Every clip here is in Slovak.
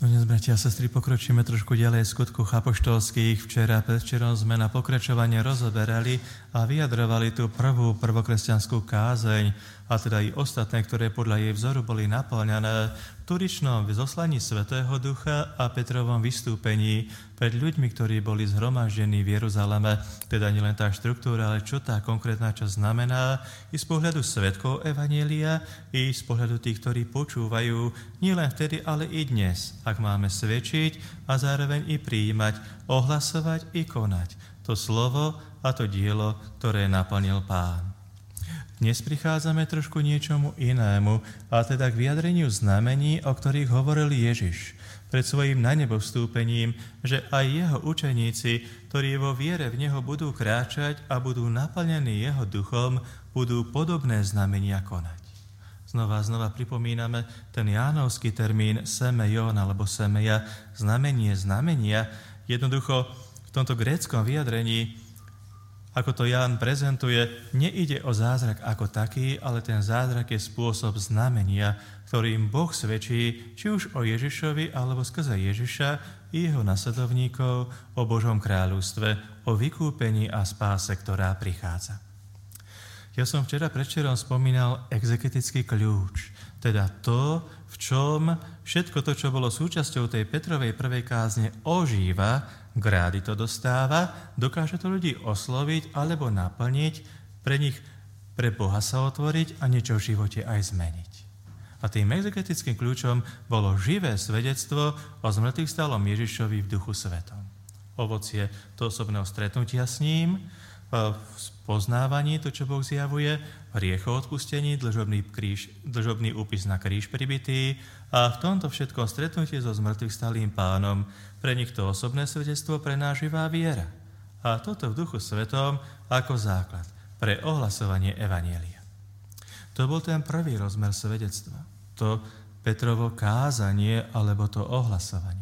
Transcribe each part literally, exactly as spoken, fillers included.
Dnes, bratia a sestry, pokročíme trošku ďalej v skutkoch apoštolských. Včera, predvčerom sme na pokračovanie rozoberali a vyjadrovali tú prvú prvokresťanskú kázeň, a teda i ostatné, ktoré podľa jej vzoru boli naplňané v turičnom zoslaní Svätého Ducha a Petrovom vystúpení pred ľuďmi, ktorí boli zhromaždení v Jeruzaleme. Teda nielen tá štruktúra, ale čo tá konkrétna časť znamená i z pohľadu svedkov Evanjelia, i z pohľadu tých, ktorí počúvajú, nielen vtedy, ale i dnes, ak máme svedčiť a zároveň i prijímať, ohlasovať i konať to slovo a to dielo, ktoré naplnil Pán. Dnes prichádzame trošku niečomu inému, a teda k vyjadreniu znamení, o ktorých hovoril Ježiš pred svojím na nebo vstúpením, že aj jeho učeníci, ktorí vo viere v neho budú kráčať a budú naplnení jeho duchom, budú podobné znamenia konať. Znova a znova pripomíname ten jánovský termín semejon alebo semeja, znamenie znamenia. Jednoducho v tomto gréckom vyjadrení, ako to Ján prezentuje, neide o zázrak ako taký, ale ten zázrak je spôsob znamenia, ktorým Boh svedčí, či už o Ježišovi, alebo skrze Ježiša i jeho nasledovníkov o Božom kráľovstve, o vykúpení a spáse, ktorá prichádza. Ja som včera predvčerom spomínal exegetický kľúč, teda to, v čom všetko to, čo bolo súčasťou tej Petrovej prvej kázne, ožíva, grády to dostáva, dokáže to ľudí osloviť alebo naplniť, pre nich, pre Boha sa otvoriť a niečo v živote aj zmeniť. A tým exegetickým kľúčom bolo živé svedectvo o zmŕtvychvstalom Ježišovi v Duchu Svetom. Ovocie to osobného stretnutia s ním, v spoznávaní, to, čo Boh zjavuje, hriechoodpustení, dlžobný, kríž, dlžobný úpis na kríž pribitý a v tomto všetkom stretnutie so zmŕtvychvstalým Pánom pre nich to osobné svedectvo, pre nás živá viera. A toto v Duchu Svetom ako základ pre ohlasovanie Evanjelia. To bol ten prvý rozmer svedectva. To Petrovo kázanie alebo to ohlasovanie.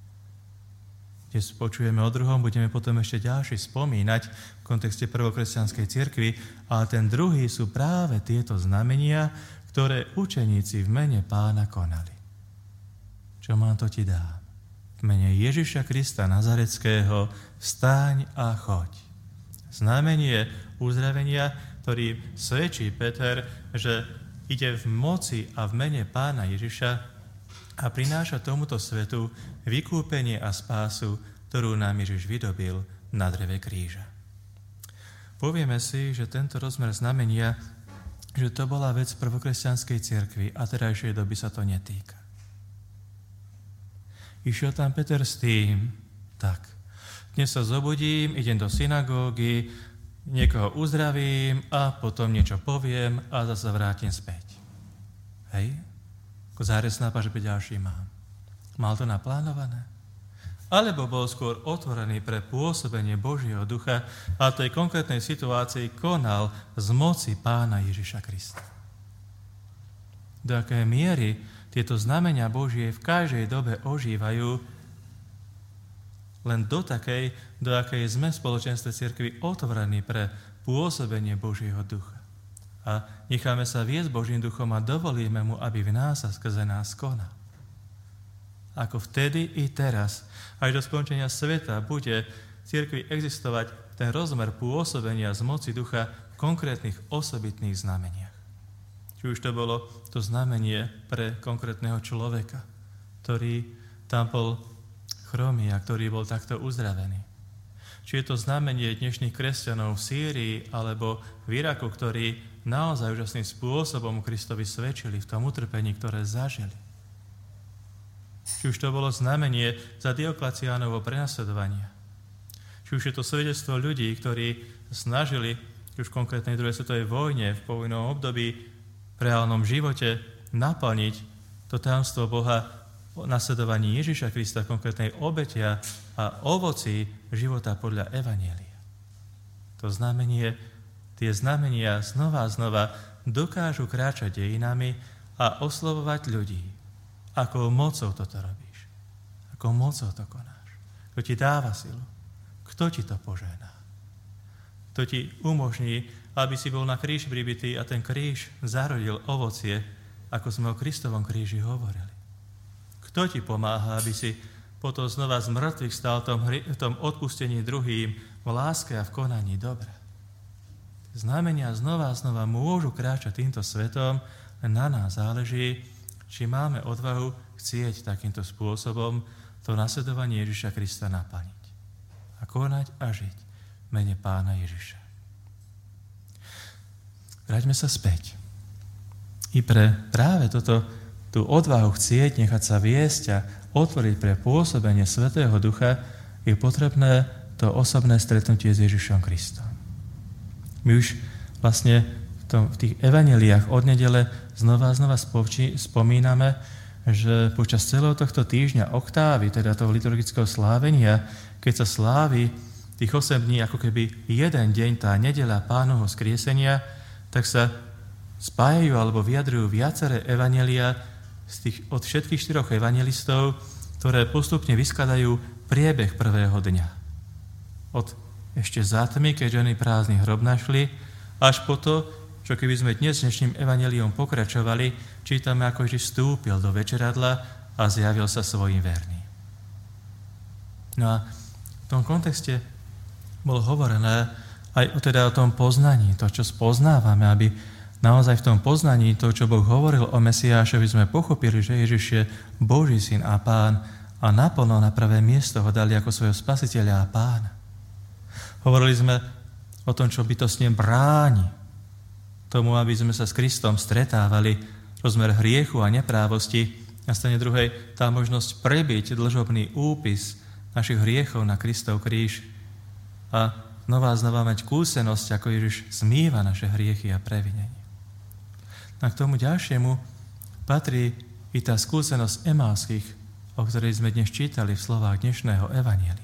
Dnes počujeme o druhom, budeme potom ešte ďalší spomínať v kontexte prvokresťanskej cirkvi, ale ten druhý sú práve tieto znamenia, ktoré učeníci v mene Pána konali. Čo mám, to ti dám. V mene Ježiša Krista Nazareckého vstaň a choď. Znamenie uzdravenia, ktorý svedčí Peter, že ide v moci a v mene Pána Ježiša a prináša tomuto svetu vykúpenie a spásu, ktorú nám Ježiš vydobil na dreve kríža. Povieme si, že tento rozmer znamenia, že to bola vec prvokresťanskej cirkvi a terajšej doby sa to netýka. Išiel tam Peter s tým, tak, dnes sa zobudím, idem do synagógy, niekoho uzdravím a potom niečo poviem a zase vrátim späť. Hej? Ako zárez nápad, že ďalší mám. Mal to naplánované? Alebo bol skôr otvorený pre pôsobenie Božieho ducha a v tej konkrétnej situácii konal z moci Pána Ježiša Krista? Do akej miery tieto znamenia Božie v každej dobe ožívajú, len do takej, do akej sme v spoločenstve cirkvi otvorení pre pôsobenie Božieho ducha. A necháme sa viesť Božím duchom a dovolíme mu, aby v nás a skrze nás konal. Ako vtedy i teraz, až do skončenia sveta, bude v cirkvi existovať ten rozmer pôsobenia z moci ducha v konkrétnych osobitných znameniach. Či už to bolo to znamenie pre konkrétneho človeka, ktorý tam bol chromý a ktorý bol takto uzdravený. Či je to znamenie dnešných kresťanov v Sýrii alebo v Iraku, ktorí naozaj úžasným spôsobom Kristovi svedčili v tom utrpení, ktoré zažili. Či už to bolo znamenie za Diokleciánovo prenasledovanie. Či už je to svedectvo ľudí, ktorí snažili, už v konkrétnej druhej svetovej vojne, v povojnovom období, v reálnom živote, naplniť to tajomstvo Boha o nasledovaní Ježiša Krista v konkrétnej obete a ovoci života podľa Evanjelia. To znamenie, tie znamenia znova a znova dokážu kráčať dejinami a oslovovať ľudí. Akou mocou toto robíš? Akou mocou to konáš? Kto ti dáva silu? Kto ti to požehná? Kto ti umožní, aby si bol na kríž pribitý a ten kríž zarodil ovocie, ako sme o Kristovom kríži hovorili? Kto ti pomáha, aby si potom znova z mŕtvych stal v tom, v tom odpustení druhým, v láske a v konaní dobra. Znamenia znova a znova môžu kráčať týmto svetom, len na nás záleží, či máme odvahu chcieť takýmto spôsobom to nasledovanie Ježiša Krista naplniť. A konať a žiť v mene Pána Ježiša. Vráťme sa späť. I pre práve toto, tú odvahu chcieť, nechať sa viesť a otvoriť pre pôsobenie Svätého Ducha, je potrebné to osobné stretnutie s Ježišom Kristom. My už vlastne v, tom, v tých evanjeliách od nedele znova a znova spomči, spomíname, že počas celého tohto týždňa oktávy, teda toho liturgického slávenia, keď sa slávi tých osem dní, ako keby jeden deň, tá nedeľa Pánovho skriesenia, tak sa spájajú alebo vyjadrujú viaceré evanjelia z tých, od všetkých štyroch evanjelistov, ktoré postupne vyskladajú priebeh prvého dňa. Od ešte zatmy, keď ženy prázdny hrob našli, až po to, čo keby sme dnes dnešným evanjeliom pokračovali, čítame, ako Ježiš vstúpil do večeradla a zjavil sa svojim verným. No a v tom kontexte bolo hovorené aj o, teda o tom poznaní, to, čo spoznávame, aby naozaj v tom poznaní, to, čo Boh hovoril o Mesiášovi, sme pochopili, že Ježiš je Boží syn a Pán a naplno na pravé miesto ho dali ako svojho spasiteľa a Pána. Hovorili sme o tom, čo bytostne bráni tomu, aby sme sa s Kristom stretávali, rozmer hriechu a neprávosti, na strane druhej tá možnosť prebiť dlžobný úpis našich hriechov na Kristov kríž a znova a znova mať skúsenosť, ako Ježiš zmýva naše hriechy a previnenie. A k tomu ďalšiemu patrí i tá skúsenosť emauských, o ktorej sme dnes čítali v slovách dnešného evanjelia.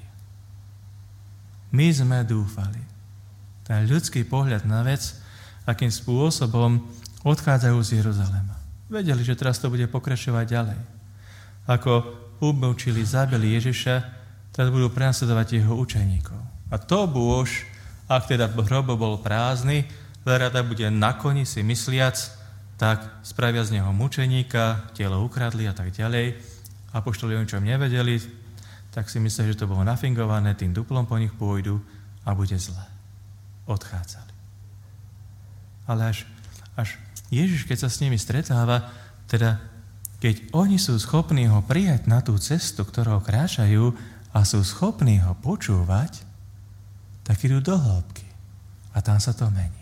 My sme dúfali. Ten ľudský pohľad na vec, akým spôsobom odchádzajú z Jeruzalema. Vedeli, že teraz to bude pokračovať ďalej. Ako umúčili, zabili Ježiša, teraz budú prenasledovať jeho učeníkov. A to bôž, ak teda hrob bol prázdny, rada bude na koni si mysliac, tak spravia z neho mučeníka, telo ukradli a tak ďalej. Apoštoli o ničom nevedeli, tak si myslia, že to bolo nafingované, tým duplom po nich pôjdu a bude zle. Odchádzali. Ale až, až Ježiš, keď sa s nimi stretáva, teda keď oni sú schopní ho prijať na tú cestu, ktorou kráčajú a sú schopní ho počúvať, tak idú do hĺbky. A tam sa to mení.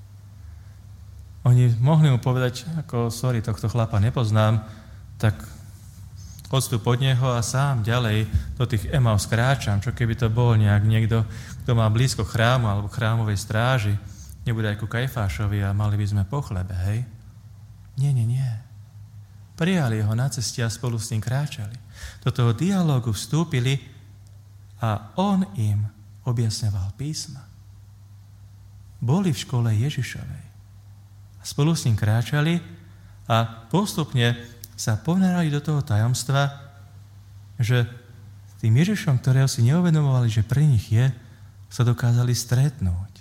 Oni mohli mu povedať, ako sorry, tohto chlapa nepoznám, tak odstup od neho a sám ďalej do tých Emaus kráčam, čo keby to bol nejak niekto, kto má blízko chrámu alebo chrámovej stráži, nebude aj ku Kajfášovi a mali by sme po chlebe, hej? Nie, nie, nie. Prijali ho na ceste a spolu s ním kráčali. Do toho dialógu vstúpili a on im objasňoval písma. Boli v škole Ježišovej. A spolu s ním kráčali a postupne sa ponárali do toho tajomstva, že s tým Ježišom, ktorého si neuvedomovali, že pri nich je, sa dokázali stretnúť.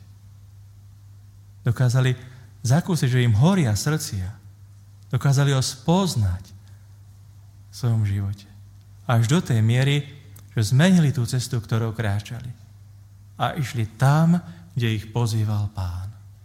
Dokázali zakúsiť, že im horia srdcia. Dokázali ho spoznať v svojom živote. Až do tej miery, že zmenili tú cestu, ktorou kráčali. A išli tam, kde ich pozýval Pán.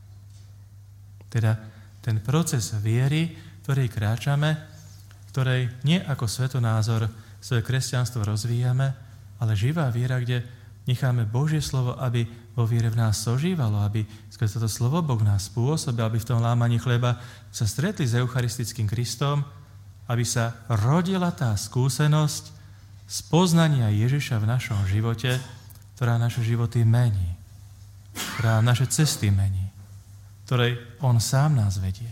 Teda ten proces viery, ktorý kráčame, ktorej nie ako svetonázor svoje kresťanstvo rozvíjame, ale živá viera, kde necháme Božie slovo, aby vo viere v nás sožívalo, aby skrze toto slovo Boh nás spôsobil, aby v tom lámaní chleba sa stretli s eucharistickým Kristom, aby sa rodila tá skúsenosť spoznania Ježiša v našom živote, ktorá naše životy mení, ktorá naše cesty mení, ktorej on sám nás vedie.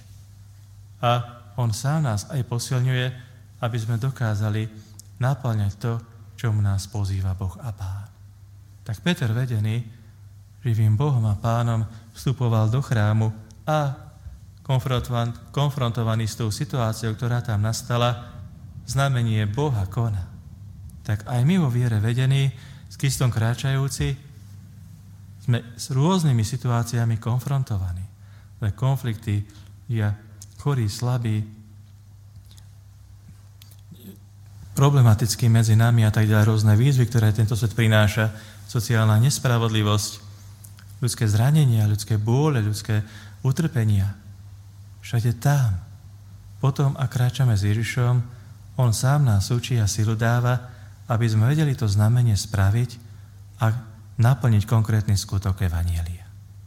A on sám nás aj posilňuje, aby sme dokázali naplňať to, čomu nás pozýva Boh a Pán. Tak Peter, vedený živým Bohom a Pánom, vstupoval do chrámu a konfrontovaný s tou situáciou, ktorá tam nastala, znamenie Boha koná. Tak aj my vo viere vedení, s Kristom kráčajúci, sme s rôznymi situáciami konfrontovaní. Konflikty, ja chorí, slabí, problematický medzi nami a tak ďalej, rôzne výzvy, ktoré tento svet prináša, sociálna nespravodlivosť, ľudské zranenia, ľudské bôle, ľudské utrpenia. Všade tam. Potom, ak kráčame s Ježišom, on sám nás učí a silu dáva, aby sme vedeli to znamenie spraviť a naplniť konkrétny skutok evanjelia.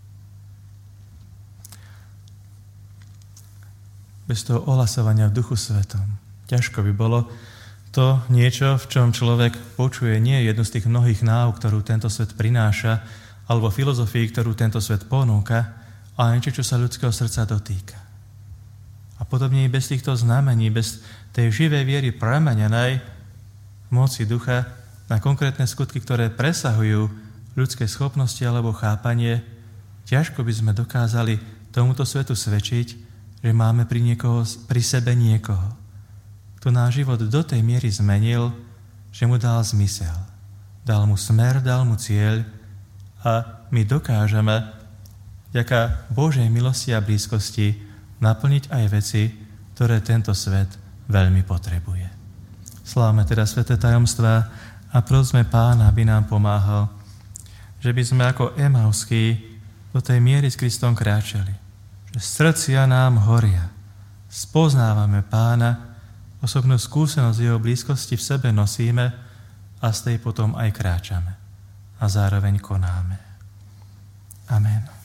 Bez toho ohlasovania v Duchu Svetom ťažko by bolo to niečo, v čom človek počuje nie jednu z tých mnohých náuk, ktorú tento svet prináša, alebo filozofii, ktorú tento svet ponúka, ale niečo, čo sa ľudského srdca dotýka. A podobne i bez týchto znamení, bez tej živej viery premenenej moci ducha na konkrétne skutky, ktoré presahujú ľudské schopnosti alebo chápanie, ťažko by sme dokázali tomuto svetu svedčiť, že máme pri, niekoho, pri sebe niekoho, kto náš život do tej miery zmenil, že mu dal zmysel. Dal mu smer, dal mu cieľ a my dokážeme vďaka Božej milosti a blízkosti naplniť aj veci, ktoré tento svet veľmi potrebuje. Slávme teda sväté tajomstvá a prosme Pána, aby nám pomáhal, že by sme ako Emauskí do tej miery s Kristom kráčali. Že srdcia nám horia. Spoznávame Pána, osobnú skúsenosť jeho blízkosti v sebe nosíme a z tej potom aj kráčame. A zároveň konáme. Amen.